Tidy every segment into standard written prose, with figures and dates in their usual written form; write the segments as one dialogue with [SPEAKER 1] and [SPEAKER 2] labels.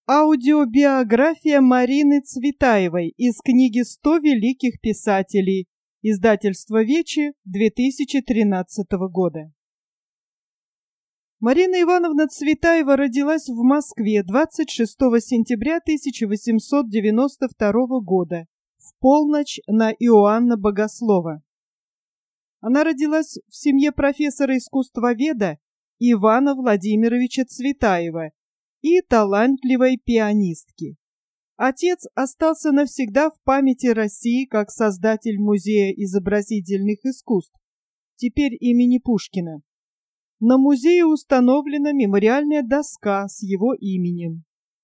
[SPEAKER 1] Аудиобиография Марины Цветаевой из книги «100 великих писателей», издательство «Вечи», 2013 года. Марина Ивановна Цветаева родилась в Москве 26 сентября 1892 года, в полночь на Иоанна Богослова. Она родилась в семье профессора-искусствоведа Ивана Владимировича Цветаева и талантливой пианистки. Отец остался навсегда в памяти России как создатель Музея изобразительных искусств, теперь имени Пушкина. На музее установлена мемориальная доска с его именем.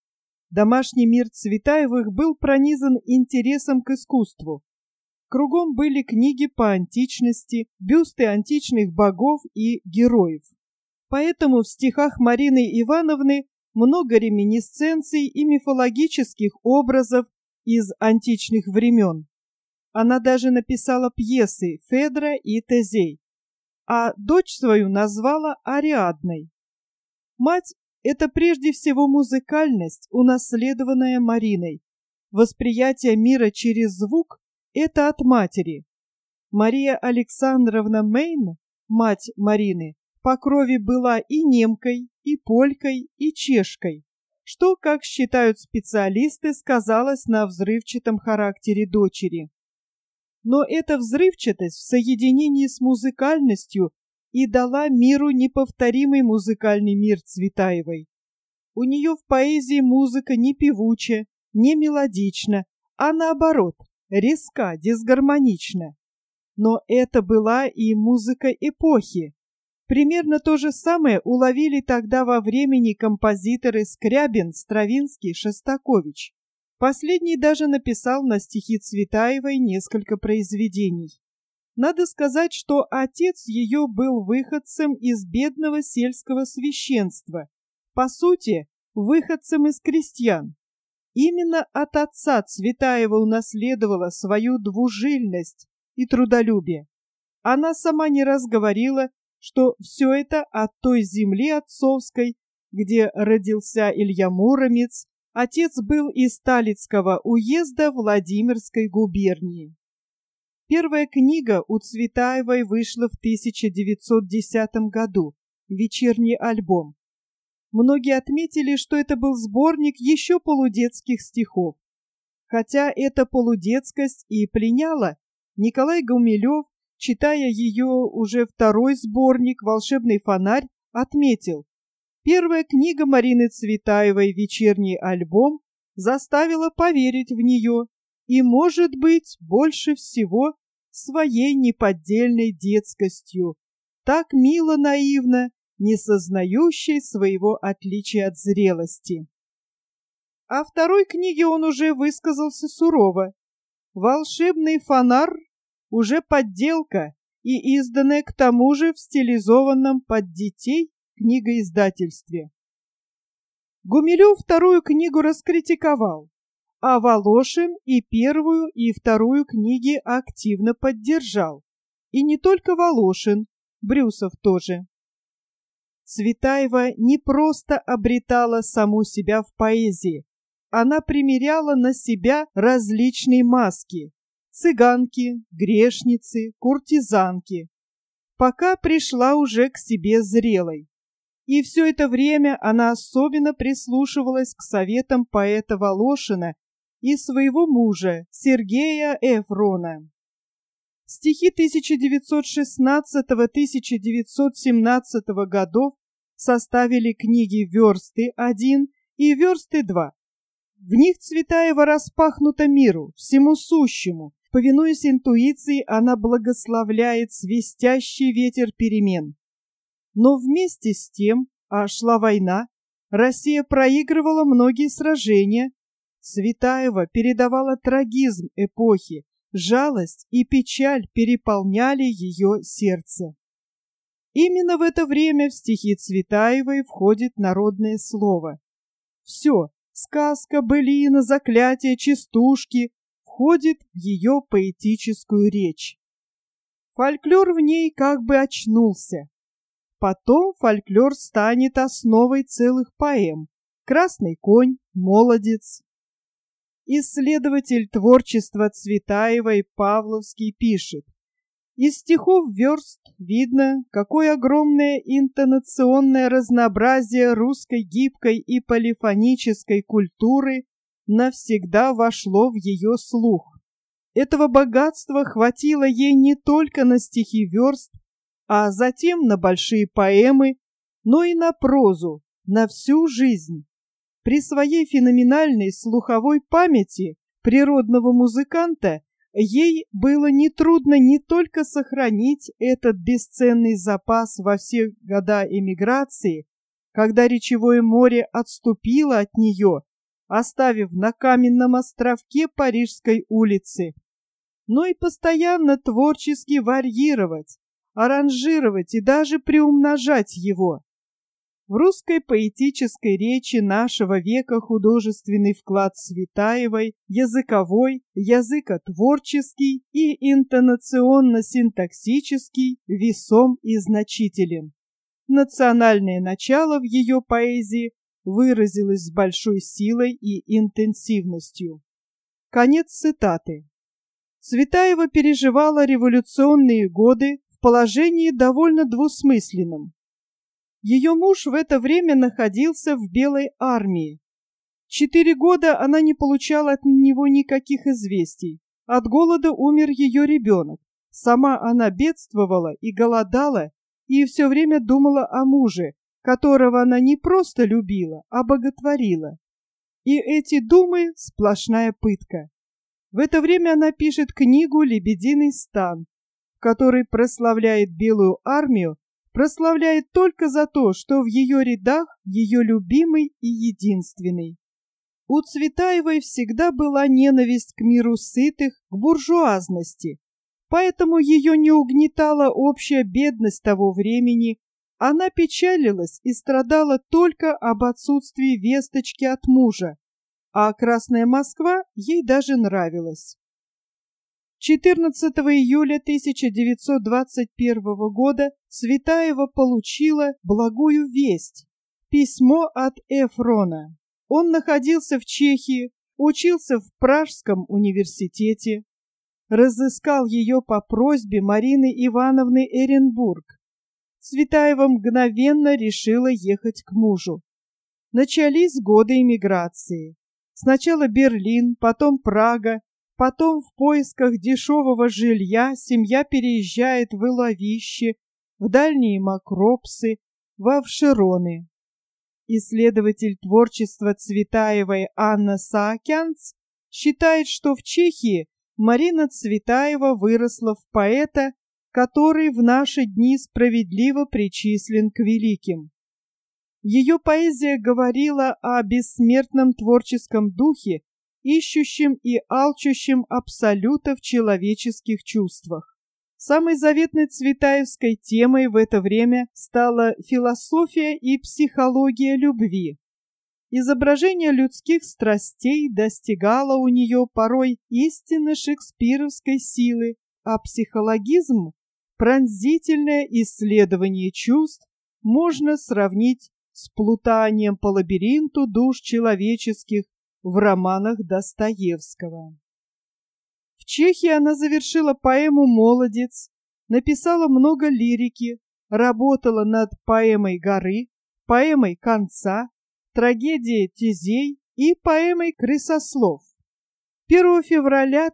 [SPEAKER 1] Домашний мир Цветаевых был пронизан интересом к искусству. Кругом были книги по античности, бюсты античных богов и героев. Поэтому в стихах Марины Ивановны много реминисценций и мифологических образов из античных времен. Она даже написала пьесы «Федра» и «Тезей», а дочь свою назвала Ариадной. Мать – это прежде всего музыкальность, унаследованная Мариной. Восприятие мира через звук – это от матери. Мария Александровна Мейн, мать Марины, по крови была и немкой, и полькой, и чешкой, что, как считают специалисты, сказалось на взрывчатом характере дочери. Но эта взрывчатость в соединении с музыкальностью и дала миру неповторимый музыкальный мир Цветаевой. У нее в поэзии музыка не певуча, не мелодична, а наоборот, резка, дисгармонична. Но это была и музыка эпохи. Примерно то же самое уловили тогда во времени композиторы Скрябин, Стравинский, Шостакович. Последний даже написал на стихи Цветаевой несколько произведений. Надо сказать, что отец ее был выходцем из бедного сельского священства, по сути, выходцем из крестьян. Именно от отца Цветаева унаследовала свою двужильность и трудолюбие. Она сама не раз говорила, что все это от той земли отцовской, где родился Илья Муромец. Отец был из Талицкого уезда Владимирской губернии. Первая книга у Цветаевой вышла в 1910 году, «Вечерний альбом». Многие отметили, что это был сборник еще полудетских стихов. Хотя эта полудетскость и пленяла, Николай Гумилев, читая ее уже второй сборник «Волшебный фонарь», отметил: первая книга Марины Цветаевой «Вечерний альбом» заставила поверить в нее и, может быть, больше всего своей неподдельной детскостью, так мило наивно, не сознающей своего отличия от зрелости. О второй книге он уже высказался сурово. «Волшебный фонарь» уже подделка и изданная к тому же в стилизованном под детей книгоиздательстве. Гумилев вторую книгу раскритиковал, а Волошин и первую, и вторую книги активно поддержал. И не только Волошин, Брюсов тоже. Цветаева не просто обретала саму себя в поэзии, она примеряла на себя различные маски: цыганки, грешницы, куртизанки, пока пришла уже к себе зрелой. И все это время она особенно прислушивалась к советам поэта Волошина и своего мужа Сергея Эфрона. Стихи 1916-1917 годов составили книги «Версты-1» и «Версты-2». В них Цветаева распахнута миру, всему сущему. Повинуясь интуиции, она благословляет свистящий ветер перемен. Но вместе с тем, шла война, Россия проигрывала многие сражения. Цветаева передавала трагизм эпохи, жалость и печаль переполняли ее сердце. Именно в это время в стихи Цветаевой входит народное слово. Все — сказка, былина, заклятие, частушки — входит в ее поэтическую речь. Фольклор в ней как бы очнулся. Потом фольклор станет основой целых поэм, «Красный конь», «Молодец». Исследователь творчества Цветаевой Павловский пишет: из стихов верст видно, какое огромное интонационное разнообразие русской гибкой и полифонической культуры навсегда вошло в ее слух. Этого богатства хватило ей не только на стихи верст, а затем на большие поэмы, но и на прозу, на всю жизнь. При своей феноменальной слуховой памяти природного музыканта ей было нетрудно не только сохранить этот бесценный запас во все года эмиграции, когда речевое море отступило от нее, оставив на каменном островке Парижской улицы, но и постоянно творчески варьировать, аранжировать и даже приумножать его. В русской поэтической речи нашего века художественный вклад Цветаевой, языковой, языкотворческий и интонационно-синтаксический весом и значителен. Национальное начало в ее поэзии выразилось с большой силой и интенсивностью. Конец цитаты. Цветаева переживала революционные годы в положении довольно двусмысленном. Ее муж в это время находился в Белой армии. 4 года она не получала от него никаких известий. От голода умер ее ребенок. Сама она бедствовала и голодала, и все время думала о муже, которого она не просто любила, а боготворила. И эти думы — сплошная пытка. В это время она пишет книгу «Лебединый стан», в которой прославляет Белую армию, прославляет только за то, что в ее рядах ее любимый и единственный. У Цветаевой всегда была ненависть к миру сытых, к буржуазности, поэтому ее не угнетала общая бедность того времени, она печалилась и страдала только об отсутствии весточки от мужа, а Красная Москва ей даже нравилась. 14 июля 1921 года Цветаева получила благую весть – письмо от Эфрона. Он находился в Чехии, учился в Пражском университете, разыскал ее по просьбе Марины Ивановны Эренбург. Цветаева мгновенно решила ехать к мужу. Начались годы эмиграции. Сначала Берлин, потом Прага, потом в поисках дешевого жилья семья переезжает в Иловище, в дальние Макропсы, в Авшероны. Исследователь творчества Цветаевой Анна Саакянц считает, что в Чехии Марина Цветаева выросла в поэта, который в наши дни справедливо причислен к великим. Ее поэзия говорила о бессмертном творческом духе, ищущим и алчущим абсолюта в человеческих чувствах. Самой заветной цветаевской темой в это время стала философия и психология любви. Изображение людских страстей достигало у нее порой истинно шекспировской силы, а психологизм, пронзительное исследование чувств, можно сравнить с плутанием по лабиринту душ человеческих в романах Достоевского. В Чехии она завершила поэму «Молодец», написала много лирики, работала над поэмой «Горы», поэмой «Конца», трагедией «Тезей» и поэмой «Крысослов». 1 февраля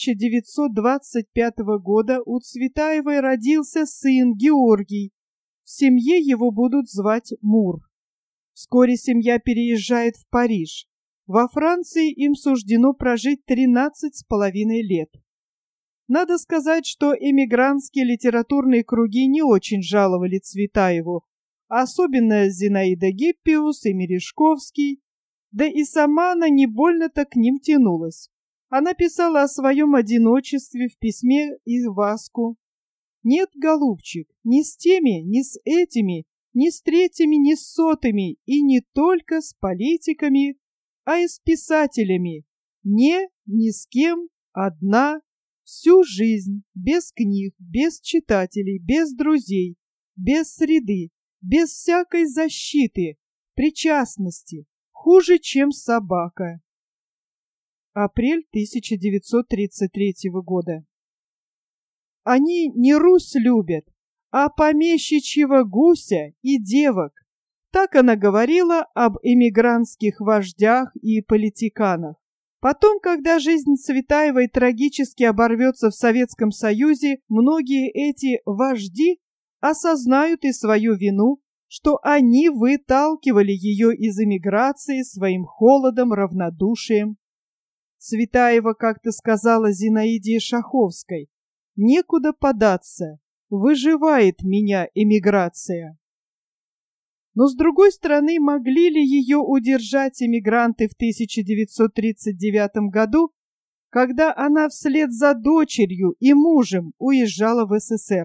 [SPEAKER 1] 1925 года у Цветаевой родился сын Георгий. В семье его будут звать Мур. Вскоре семья переезжает в Париж. Во Франции им суждено прожить 13,5 лет. Надо сказать, что эмигрантские литературные круги не очень жаловали Цветаеву, особенно Зинаида Гиппиус и Мережковский, да и сама она не больно-то к ним тянулась. Она писала о своем одиночестве в письме Иваску. «Нет, голубчик, ни с теми, ни с этими, ни с третьими, ни с сотыми, и не только с политиками, а и с писателями. Ни с кем, одна, всю жизнь, без книг, без читателей, без друзей, без среды, без всякой защиты, причастности, хуже, чем собака. Апрель 1933 года. Они не Русь любят, а помещичьего гуся и девок. Так она говорила об эмигрантских вождях и политиканах. Потом, когда жизнь Цветаевой трагически оборвется в Советском Союзе, многие эти вожди осознают и свою вину, что они выталкивали ее из эмиграции своим холодом, равнодушием. Цветаева как-то сказала Зинаиде Шаховской: «Некуда податься, выживает меня эмиграция». Но, с другой стороны, могли ли ее удержать эмигранты в 1939 году, когда она вслед за дочерью и мужем уезжала в СССР?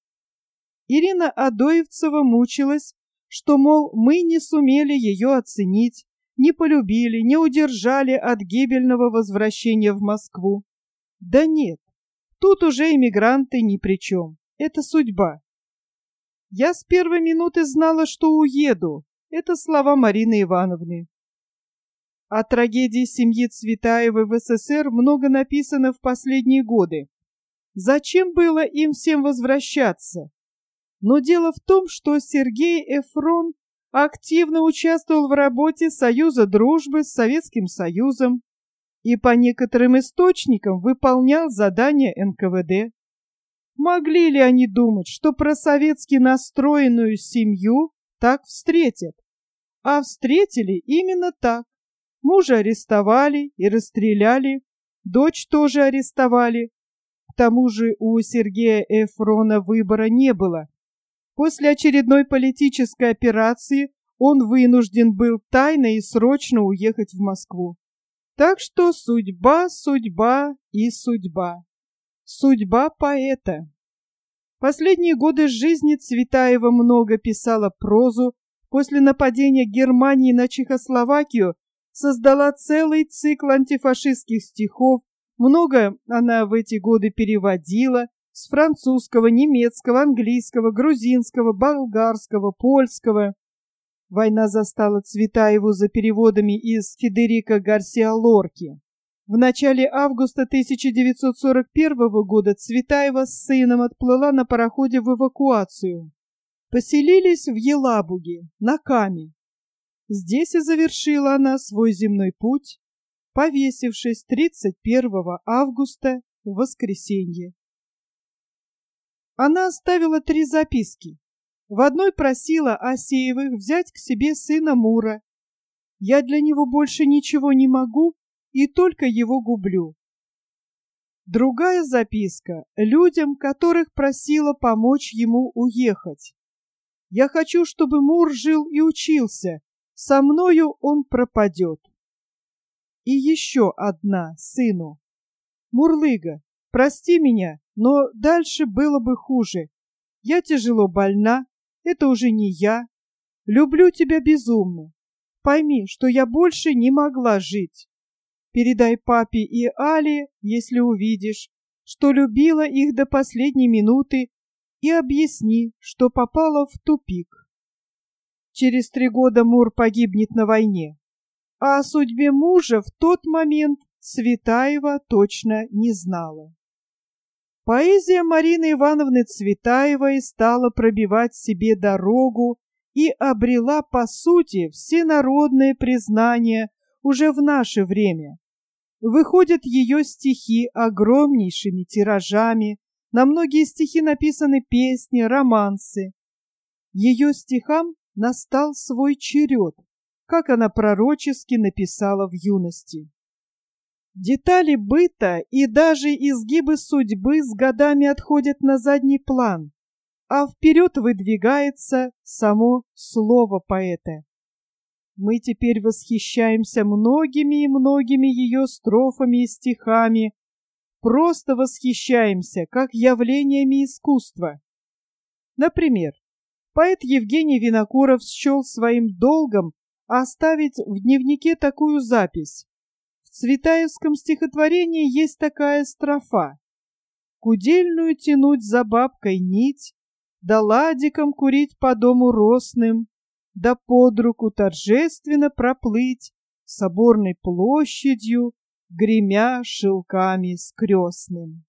[SPEAKER 1] Ирина Адоевцева мучилась, что, мол, мы не сумели ее оценить, не полюбили, не удержали от гибельного возвращения в Москву. Да нет, тут уже эмигранты ни при чем, это судьба. «Я с первой минуты знала, что уеду», — это слова Марины Ивановны. О трагедии семьи Цветаевой в СССР много написано в последние годы. Зачем было им всем возвращаться? Но дело в том, что Сергей Эфрон активно участвовал в работе Союза дружбы с Советским Союзом и по некоторым источникам выполнял задания НКВД. Могли ли они думать, что просоветски настроенную семью так встретят? А встретили именно так. Мужа арестовали и расстреляли, дочь тоже арестовали. К тому же у Сергея Эфрона выбора не было. После очередной политической операции он вынужден был тайно и срочно уехать в Москву. Так что судьба, судьба и судьба. Судьба поэта. Последние годы жизни Цветаева много писала прозу. После нападения Германии на Чехословакию создала целый цикл антифашистских стихов. Много она в эти годы переводила с французского, немецкого, английского, грузинского, болгарского, польского. Война застала Цветаеву за переводами из Федерико Гарсиа Лорки. В начале августа 1941 года Цветаева с сыном отплыла на пароходе в эвакуацию. Поселились в Елабуге, на Каме. Здесь и завершила она свой земной путь, повесившись 31 августа в воскресенье. Она оставила 3 записки. В одной просила Асеевых взять к себе сына Мура. «Я для него больше ничего не могу и только его гублю». Другая записка людям, которых просила помочь ему уехать. «Я хочу, чтобы Мур жил и учился. Со мною он пропадет». И еще одна сыну. «Мурлыга, прости меня, но дальше было бы хуже. Я тяжело больна, это уже не я. Люблю тебя безумно. Пойми, что я больше не могла жить. Передай папе и Але, если увидишь, что любила их до последней минуты, и объясни, что попала в тупик. Через 3 года Мур погибнет на войне, а о судьбе мужа в тот момент Цветаева точно не знала. Поэзия Марины Ивановны Цветаевой стала пробивать себе дорогу и обрела, по сути, всенародное признание уже в наше время. Выходят ее стихи огромнейшими тиражами, на многие стихи написаны песни, романсы. Ее стихам настал свой черед, как она пророчески написала в юности. Детали быта и даже изгибы судьбы с годами отходят на задний план, а вперед выдвигается само слово поэта. Мы теперь восхищаемся многими и многими ее строфами и стихами, просто восхищаемся, как явлениями искусства. Например, поэт Евгений Винокуров счел своим долгом оставить в дневнике такую запись. В цветаевском стихотворении есть такая строфа: «Кудельную тянуть за бабкой нить, да ладиком курить по дому росным, да под руку торжественно проплыть соборной площадью, гремя шелками скрестным.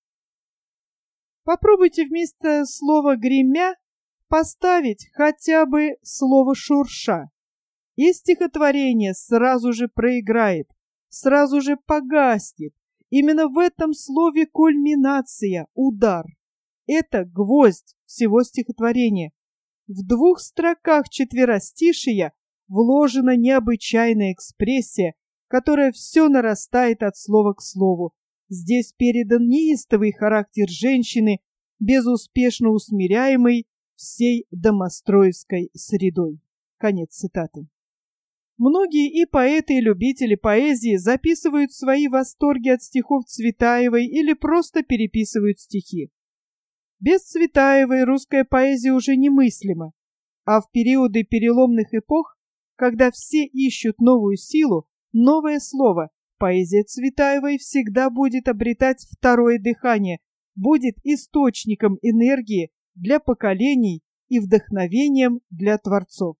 [SPEAKER 1] Попробуйте вместо слова «гремя» поставить хотя бы слово «шурша», и стихотворение сразу же проиграет, сразу же погаснет. Именно в этом слове кульминация, удар. Это гвоздь всего стихотворения. В 2 строках четверостишия вложена необычайная экспрессия, которая все нарастает от слова к слову. Здесь передан неистовый характер женщины, безуспешно усмиряемый всей домостроевской средой. Конец цитаты. Многие и поэты, и любители поэзии записывают свои восторги от стихов Цветаевой или просто переписывают стихи. Без Цветаевой русская поэзия уже немыслима, а в периоды переломных эпох, когда все ищут новую силу, новое слово, поэзия Цветаевой всегда будет обретать второе дыхание, будет источником энергии для поколений и вдохновением для творцов.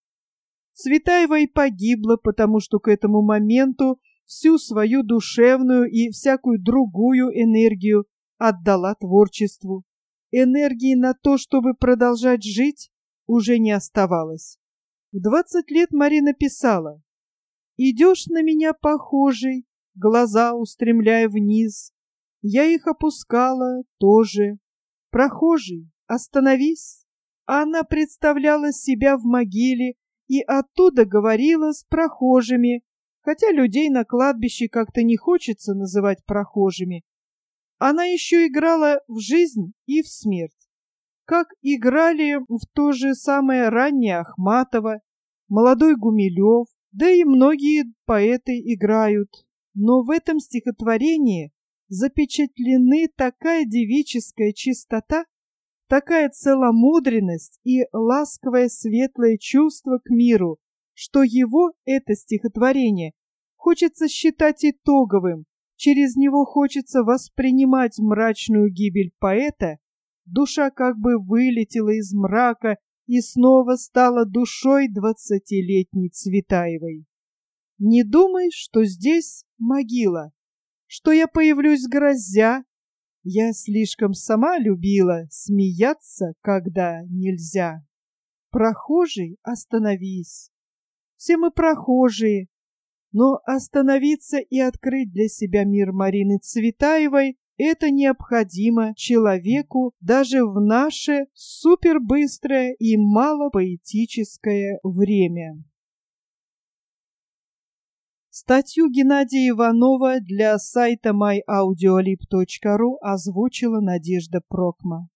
[SPEAKER 1] Цветаева и погибла, потому что к этому моменту всю свою душевную и всякую другую энергию отдала творчеству. Энергии на то, чтобы продолжать жить, уже не оставалось. В 20 лет Марина писала: «Идешь на меня похожий, глаза устремляя вниз. Я их опускала тоже. Прохожий, остановись». Она представляла себя в могиле и оттуда говорила с прохожими, хотя людей на кладбище как-то не хочется называть прохожими. Она еще играла в жизнь и в смерть, как играли в то же самое раннее Ахматова, молодой Гумилев, да и многие поэты играют. Но в этом стихотворении запечатлены такая девическая чистота, такая целомудренность и ласковое светлое чувство к миру, что его, это стихотворение, хочется считать итоговым, через него хочется воспринимать мрачную гибель поэта, душа как бы вылетела из мрака и снова стала душой 20-летней Цветаевой. Не думай, что здесь могила, что я появлюсь грозя. Я слишком сама любила смеяться, когда нельзя. Прохожий, остановись. Все мы прохожие, но остановиться и открыть для себя мир Марины Цветаевой — это необходимо человеку даже в наше супербыстрое и малопоэтическое время. Статью Геннадия Иванова для сайта myaudiolib.ru озвучила Надежда Прокма.